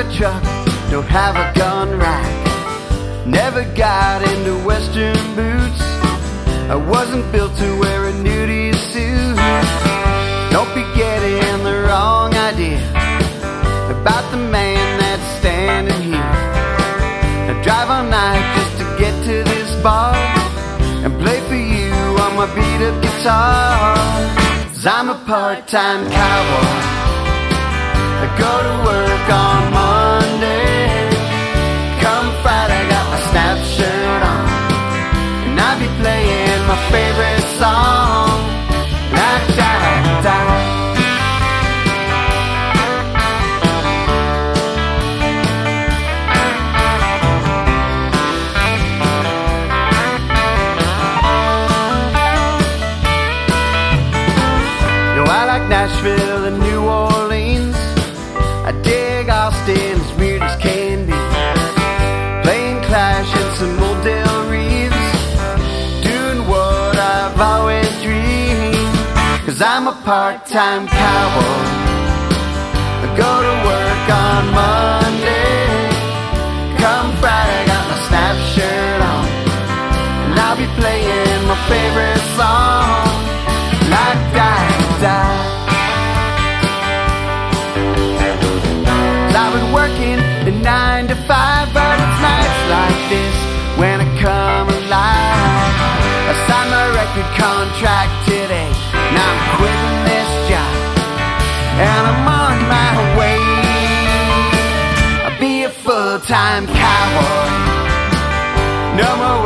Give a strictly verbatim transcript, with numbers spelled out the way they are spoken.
a truck, don't have a gun rack. Never got into western boots. I wasn't built to wear a nudie suit. Don't be getting the wrong idea about the man that's standing here. I drive all night just to get to this bar and play for you on my beat-up guitar. 'Cause I'm a part-time cowboy. I go to work on Monday. Come Friday, got my snap shirt on, and I'll be playing my favorite song. La da da. Yo, I like Nashville and New Orleans. I dig Austin as weird as can be. Playing Clash and some old Del Reeves, doing what I've always dreamed. 'Cause I'm a part-time cowboy. I go to work on Monday. Come Friday, got my snap shirt on, and I'll be playing my favorite song. Like da da. I've been working a nine to five, but it's nights like this when I come alive. I signed my record contract today, and I'm quitting this job, and I'm on my way. I'll be a full-time cowboy. No more